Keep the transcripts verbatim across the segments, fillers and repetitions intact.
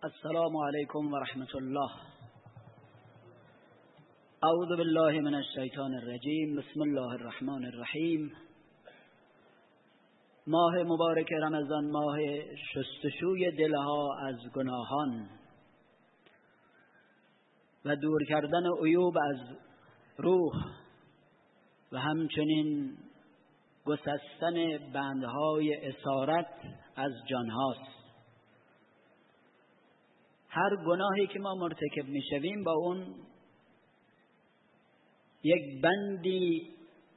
السلام علیکم و رحمت الله. اعوذ بالله من الشیطان الرجیم. بسم الله الرحمن الرحیم. ماه مبارک رمضان ماه شستشوی دلها از گناهان و دور کردن عیوب از روح و همچنین گسستن بندهای اسارت از جانهاست. هر گناهی که ما مرتکب میشویم با اون یک بندی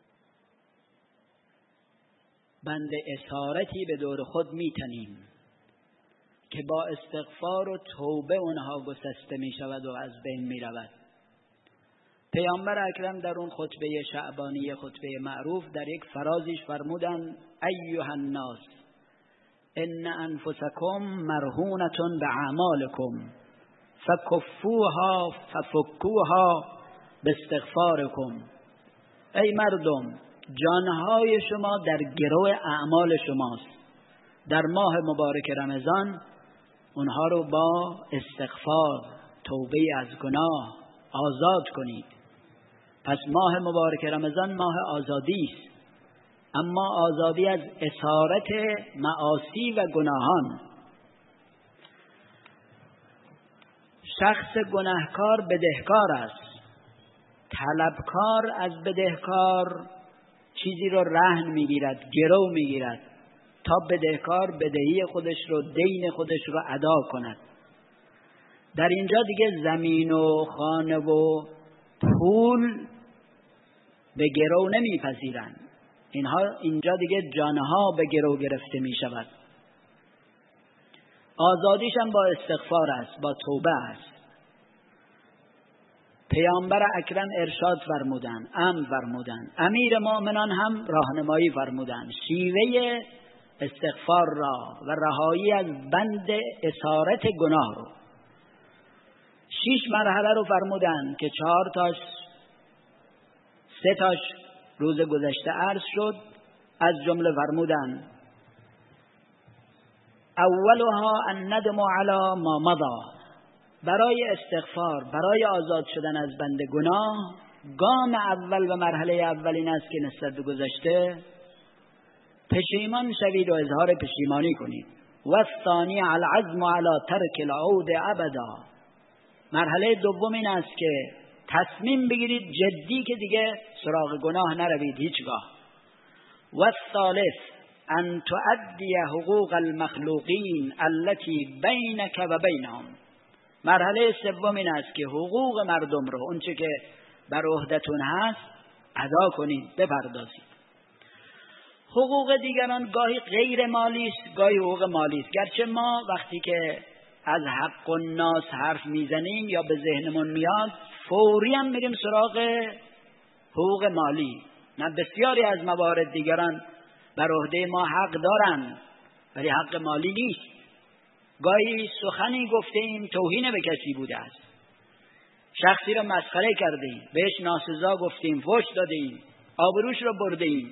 بند اسارتی به دور خود میتنیم که با استغفار و توبه اونها گسسته میشود و از بین میرود. پیامبر اکرم در اون خطبه شعبانی، خطبه معروف، در یک فرازیش فرمودن: ایها الناس ان انفسکم مرهونة باعمالکم فکفوها ففکوها باستغفارکم. ای مردم، جانهای شما در گرو اعمال شماست. در ماه مبارک رمضان اونها رو با استغفار، توبه از گناه آزاد کنید. پس ماه مبارک رمضان ماه آزادی است، اما آزادی از اسارت معاصی و گناهان. شخص گناهکار بدهکار است. طلبکار از بدهکار چیزی رو رهن میگیرد، گرو میگیرد تا بدهکار بدهی خودش رو، دین خودش رو ادا کند. در اینجا دیگه زمین و خانه و پول به گرو نمیپذیرند. اینها اینجا دیگه جانها به گرو گرفته می شود. آزادیش هم با استغفار است، با توبه است. پیامبر اکرم ارشاد فرمودن، امر فرمودن، امیر مؤمنان هم راهنمایی فرمودن شیوه استغفار را و رهایی از بند اسارت گناه رو. شش مرحله رو فرمودن که چهار تاش سه تاش روز گذشته عرض شد. از جمله فرمودن: اولها الندم علی ما مضی. برای استغفار، برای آزاد شدن از بند گناه، گام اول و مرحله اول این است که نسبت به گذشته پشیمان شوید و اظهار پشیمانی کنید. و الثانی العزم علی ترک العود ابدا. مرحله دوم این است که تصمیم بگیرید جدی که دیگه سراغ گناه نروید هیچگاه. و الثالث ان تؤدی حقوق المخلوقین التي بینک و بینهم. مرحله سوم این است که حقوق مردم رو، اون چه که بر عهدتون هست، ادا کنید، بپردازید. حقوق دیگران گاهی غیر مالی است، گاهی حقوق مالی است. گرچه ما وقتی که از حق الناس حرف میزنیم یا به ذهنمون میاد فوری هم میریم سراغ حقوق مالی. نه، بسیاری از موارد دیگران بر عهده ما حق دارن ولی حق مالی نیست. گاهی سخنی گفته ایم توهین به کسی بوده است، شخصی را مسخره کرده ایم، بهش ناسزا گفتیم، فحش داده ایم، آبروش را برده ایم.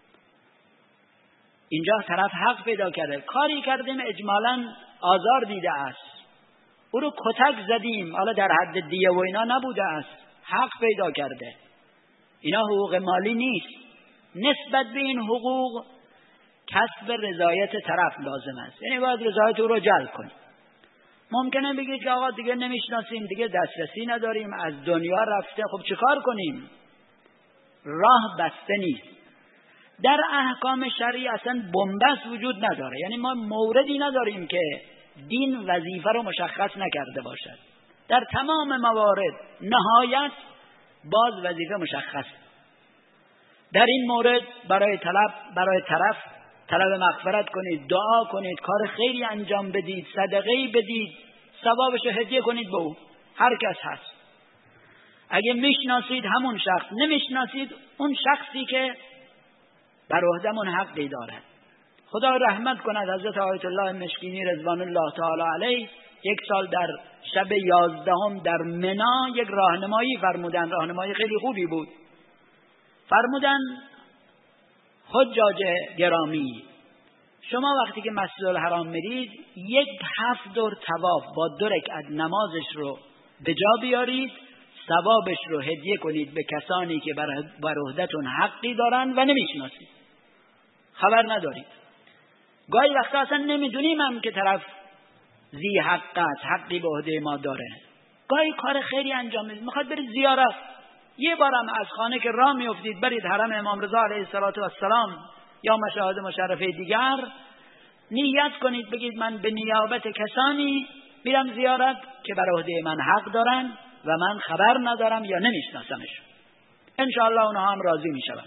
اینجا طرف حق پیدا کرده، کاری کردیم اجمالاً آزار دیده است، او رو کتک زدیم، حالا در حد دیه و اینا نبوده است، حق پیدا کرده. اینا حقوق مالی نیست. نسبت به این حقوق کسب رضایت طرف لازم است، یعنی باید رضایت او رو جلب کنیم. ممکنه بگید که آقا دیگه نمیشناسیم، دیگه دسترسی نداریم، از دنیا رفته، خب چه کار کنیم؟ راه بسته نیست. در احکام شرعی اصلا بنبست وجود نداره، یعنی ما موردی نداریم که دین وظیفه رو مشخص نکرده باشد. در تمام موارد نهایت باز وظیفه مشخص. در این مورد برای طلب برای طرف طلب مغفرت کنید، دعا کنید، کار خیری انجام بدید، صدقه‌ای بدید، ثوابش رو هدیه کنید به او. هر کس هست. اگه میشناسید همون شخص، نمیشناسید اون شخصی که بر عهدمون حقی دارد. خدا رحمت کند حضرت آیت الله مشکینی رضوان الله تعالی علیه یک سال در شب یازدهم در منی یک راهنمایی فرمودن. راهنمایی خیلی خوبی بود. فرمودن: حجاج گرامی، شما وقتی که مسجد الحرام میرید یک هفت دور طواف با دو رکعت نمازش رو به جا بیارید، ثوابش رو هدیه کنید به کسانی که بر عهدتون حقی دارن و نمیشناسید، خبر ندارید. گاهی وقتا اصلا نمیدونیم هم که طرف ذی حق است، حقی به عهده ما داره. گاهی کار خیری انجام میدید، میخواد برید زیارت، یه بارم از خانه که راه میافتید برید حرم امام رضا علیه السلام یا مشاهد مشرفه دیگر، نیت کنید بگید من به نیابت کسانی میرم زیارت که بر عهده من حق دارن و من خبر ندارم یا نمیشناسمشون، انشاءالله اونها هم راضی میشون.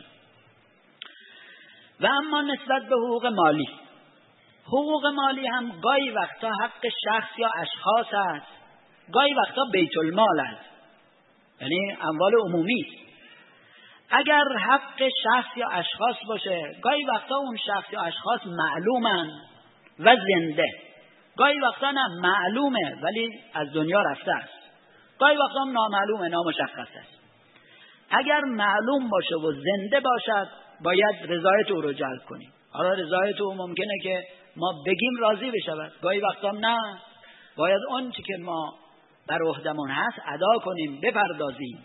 و اما نسبت به حقوق مالی، حقوق مالی هم گاهی وقتا حق شخص یا اشخاص است، گاهی وقتا بیت المال است، یعنی اموال عمومی است. اگر حق شخص یا اشخاص باشه، گاهی وقتا اون شخص یا اشخاص معلومن و زنده، گاهی وقتا نه معلومه ولی از دنیا رفته است، گاهی وقتا هم نامعلومه، نامشخص است. اگر معلوم باشه و زنده باشد باید رضایت او رو جلب کنیم. حالا رضایت او ممکنه که ما بگیم راضی بشود، گاهی وقتا نه، باید اون چی که ما بر عهدمون هست ادا کنیم، بپردازیم.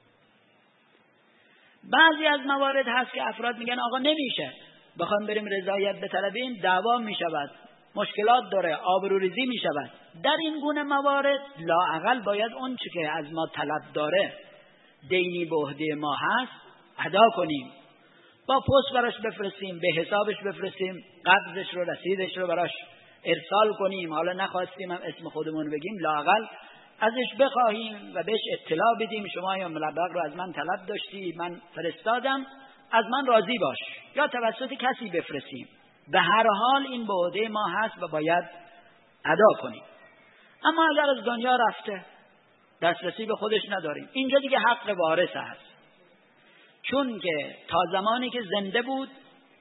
بعضی از موارد هست که افراد میگن آقا نمیشه، بخوام بریم رضایت بطلبیم دعوا میشود، مشکلات داره، آبروریزی میشود. در این گونه موارد لااقل باید اون چی که از ما طلب داره، دینی به عهده ما هست، ادا کنیم، با پست براش بفرستیم، به حسابش بفرستیم، قبضش رو، رسیدش رو براش ارسال کنیم. حالا نخواستیم هم اسم خودمون بگیم، لااقل ازش بخواهیم و بهش اطلاع بدیم شما یا مبلغ رو از من طلب داشتی، من فرستادم، از من راضی باش، یا توسط کسی بفرستیم. به هر حال این به عهده ما هست و باید ادا کنیم. اما اگر از دنیا رفته دسترسی به خودش نداریم، اینجا دیگه حق وارث هست، چون که تا زمانی که زنده بود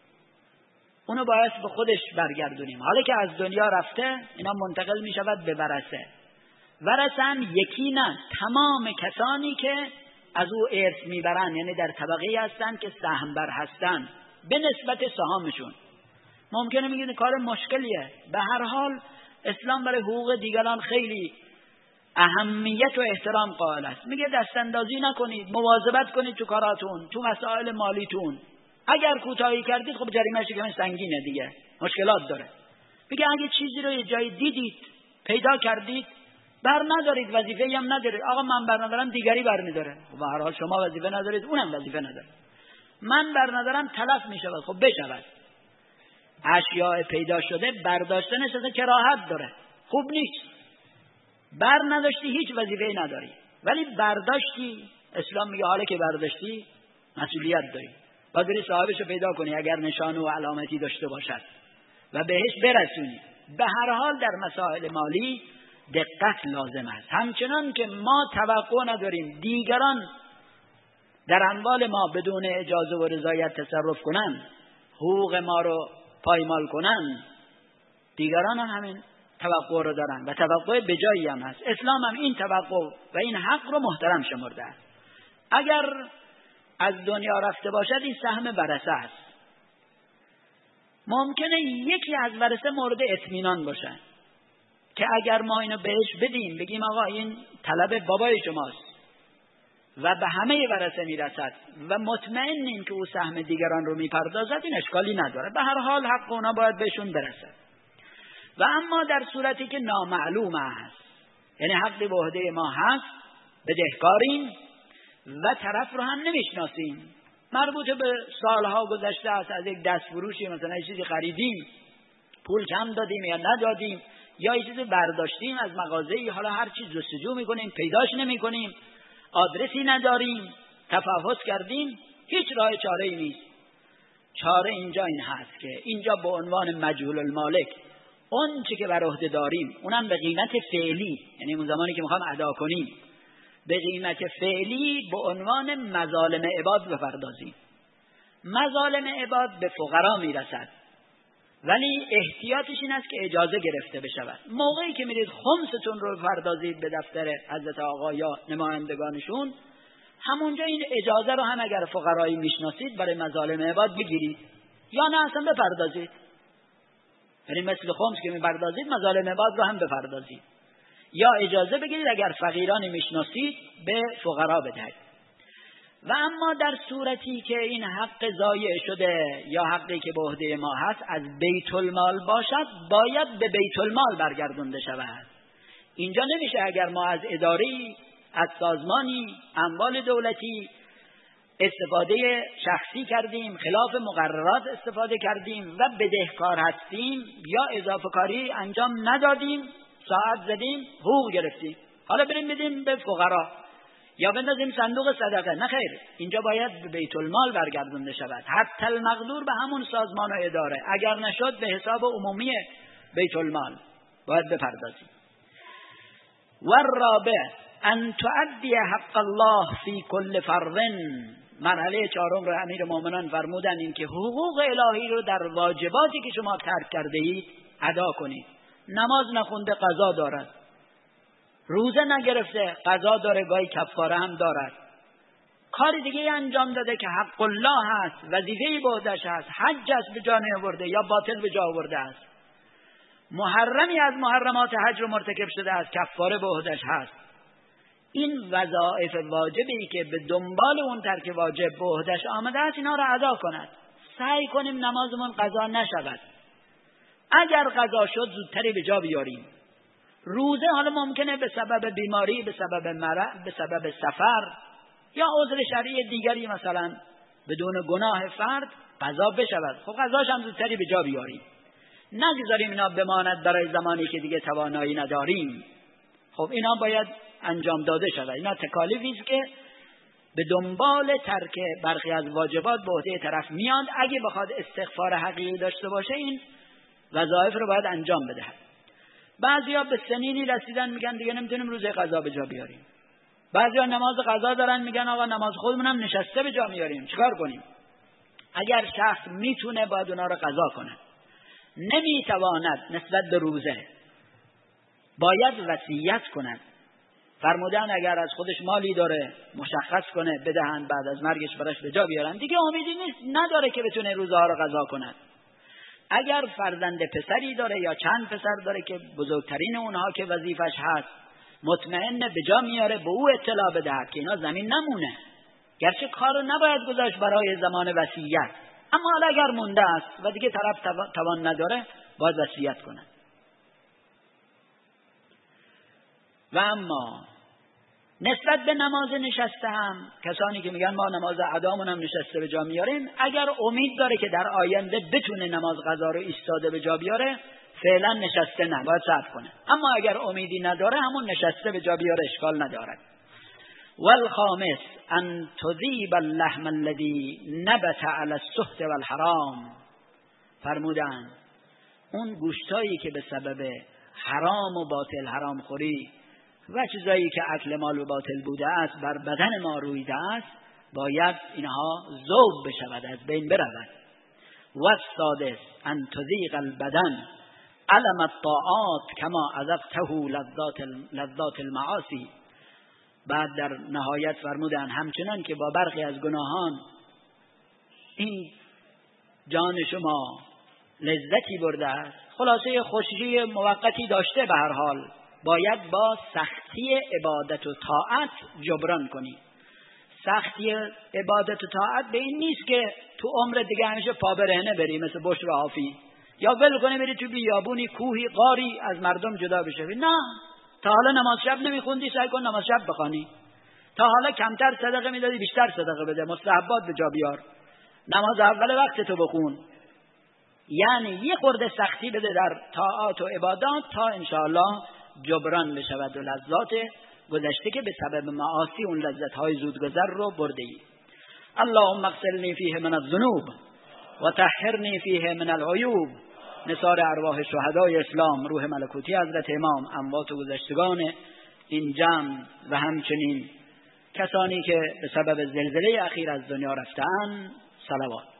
اونو باید به خودش برگردونیم. حالا که از دنیا رفته اینا منتقل می شود به ورثه. ورثه هم یکی نه، تمام کسانی که از او ارث میبرن، یعنی در طبقه هستن که سهم بر هستن به نسبت سهامشون. ممکنه میگید کار مشکلیه، به هر حال اسلام برای حقوق دیگران خیلی اهمیت و احترام قائل است. میگه دست اندازی نکنید، مواظبت کنید تو کاراتون، تو مسائل مالیتون. اگر کوتاهی کردید خب جریمه‌اش که سنگینه دیگه، مشکلات داره. میگه اگه چیزی رو یه جای دیدید، پیدا کردید، بر ندارید، وظیفه‌ای هم ندارید. آقا من بر ندارم دیگری بر می‌داره. خب به هر حال شما وظیفه ندارید، اونم وظیفه نداره. من بر ندارم تلف می‌شود، خب بشود. اشیاء پیدا شده برداشتنش اصلا کراهت داره، خوب نیست. بر نداشتی هیچ وظیفه‌ای نداری، ولی برداشتی، اسلام میگه حالا که برداشتی مسئولیت داری، باید بری صاحبش رو پیدا کنی اگر نشانه و علامتی داشته باشد و بهش برسونی. به هر حال در مسائل مالی دقت لازم است، همچنان که ما توقع نداریم دیگران در اموال ما بدون اجازه و رضایت تصرف کنن، حقوق ما رو پایمال کنن، دیگران هم همین توقع رو دارن و توقع بجایی هم هست. اسلام هم این توقع و این حق رو محترم شمرده است. اگر از دنیا رفته باشد این سهم ورثه است. ممکنه یکی از ورثه مورد اطمینان باشه که اگر ما اینو بهش بدیم، بگیم آقا این طلب بابای شماست و به همه ورثه میرسد و مطمئنیم که او سهم دیگران رو میپردازد، این اشکالی نداره. به هر حال حق اونا باید بهشون برسد. و اما در صورتی که نامعلوم است، یعنی حق به عهده ما هست، بدهکاریم و طرف رو هم نمیشناسیم، مربوط به سالها گذشته است، از یک دست فروشی مثلا یه چیزی خریدیم، پول کم دادیم یا ندادیم، یا یه چیزی برداشتیم از مغازه‌ای، حالا هر چیز جستجو میکنیم پیداش نمیکنیم، آدرسی نداریم، تفحص کردیم، هیچ راه چاره‌ای نیست. چاره اینجا این هست که اینجا به عنوان مجهول المالک اون چی که بر عهده داریم، اونم به قیمت فعلی، یعنی اون زمانی که میخوام ادا کنیم، به قیمت فعلی به عنوان مظالم عباد بپردازیم. مظالم عباد به فقرا میرسد، ولی احتیاطش این است که اجازه گرفته بشود. موقعی که میرید خمستون رو بپردازید به دفتر حضرت آقا یا نمایندگانشون، همونجا این اجازه رو هم اگر فقرایی میشناسید برای مظالم عباد بگیرید، یا نه اصلا بپردازید. یعنی مثل خمس که میپردازید مظالم عباد رو هم بپردازید، یا اجازه بگیرید اگر فقیرانی میشناسید به فقرا بدهید. و اما در صورتی که این حق ضایع شده یا حقی که به عهده ما هست از بیت المال باشد، باید به بیت المال برگردونده شود. اینجا نمیشه اگر ما از اداری، از سازمانی، اموال دولتی استفاده شخصی کردیم، خلاف مقررات استفاده کردیم و بدهکار هستیم یا اضافه کاری انجام ندادیم، ساعت زدیم، حقوق گرفتیم، حالا بریم بدیم به فقرا یا بندازیم صندوق صدقه. نه خیر، اینجا باید به بیت المال برگردونده شود، حتی المقدور به همون سازمان و اداره، اگر نشد به حساب عمومی بیت المال باید بپردازیم. و الرابع ان تؤدی حق الله فی کل فرض. مرحله چهارم رو امیر مومنان فرمودن این که حقوق الهی رو در واجباتی که شما ترک کرده اید ادا کنید. نماز نخونده قضا دارد، روزه نگرفته قضا داره، گاهی کفاره هم دارد، کاری دیگه انجام داده که حق الله هست، وظیفه‌ای به عهده‌اش هست، حج است به جا نیاورده یا باطل به جا آورده است، محرمی از محرمات حج رو مرتکب شده است، کفاره به عهده‌اش هست. این وظایف واجبی که به دنبال اون ترک واجب به عهده‌اش آمده است اینا رو ادا کند. سعی کنیم نمازمون قضا نشود، اگر قضا شد زودتری به جا بیاریم. روزه حالا ممکنه به سبب بیماری، به سبب مرض، به سبب سفر یا عذر شرعی دیگری مثلا بدون گناه فرد قضا بشود، خب قضاش هم زودتری به جا بیاریم، نگذاریم اینا بماند برای زمانی که دیگه توانایی نداریم. خب اینا باید انجام داده شود. اینا تکالیفی است که به دنبال ترک برخی از واجبات به عهده طرف میاد. اگه بخواد استغفار حقیقی داشته باشه این وظایف رو باید انجام بده. بعضیا به سنینی رسیدن میگن دیگه نمیتونیم روزه قضا به جا بیاریم. بعضیا نماز قضا دارن میگن آقا نماز خودمون هم نشسته به جا میاریم، چیکار کنیم؟ اگر شخص میتونه باید اونا رو قضا کنه، نمیتواند نسبت به روزه باید وصیت کنن. فرمودن اگر از خودش مالی داره مشخص کنه بدهن، بعد از مرگش براش به جا بیارن، دیگه امیدی نیست نداره که بتونه روزه ها رو قضا کنه. اگر فرزند پسری داره یا چند پسر داره که بزرگترین اونها که وظیفش هست مطمئن به جا میاره، به او اطلاع بدهد که اینا زمین نمونه، گرچه کارو نباید گذاشت برای زمان وصیت، اما حالا اگر مونده است و دیگه طرف توان نداره باید وصیت کنه. و اما نسبت به نماز نشسته هم کسانی که میگن ما نماز ادامون هم نشسته به جا میاریم، اگر امید داره که در آینده بتونه نماز قضا رو ایستاده به جا بیاره فعلا نشسته نه، باید صبر کنه. اما اگر امیدی نداره همون نشسته به جا بیاره اشکال ندارد. والخامس ان تذیب اللحم الذي نبت على السحت والحرام. فرمودن اون گوشتایی که به سبب حرام و باطل حرام خوری و چیزایی که اکل مال و باطل بوده است بر بدن ما رویده است باید اینها ذوب بشود، از بین برود. و السادس ان تذیق البدن علم الطاعات کما اذقته لذات لذات المعاصی. بعد در نهایت فرمودن همچنان که با برخی از گناهان این جان شما لذتی برده است، خلاصه خوشی موقتی داشته، به هر حال باید با سختی عبادت و طاعت جبران کنی. سختی عبادت و طاعت به این نیست که تو عمر دیگه همیشه پا برهنه بری مثل بشر حافی، یا ول کنی بری تو بیابونی کوهی غاری از مردم جدا بشوی. نه، تا حالا نماز شب نمیخوندی، سعی کن نماز شب بخوانی. تا حالا کمتر صدقه میدادی، بیشتر صدقه بده، مستحبات به جا بیار، نماز اول وقت تو بخون. یعنی یه خورده سختی بده در طاعات و عبادات تا انشاءالله جبران بشود و لذات گذشته که به سبب معاصی اون لذت‌های زودگذر رو برده ای. اللهم اغسلنی فیه من الذنوب و طهرنی فیه من العیوب. نثار ارواح شهدای اسلام، روح ملکوتی حضرت امام، اموات و گذشتگان این جمع و همچنین کسانی که به سبب زلزله اخیر از دنیا رفتند، صلوات.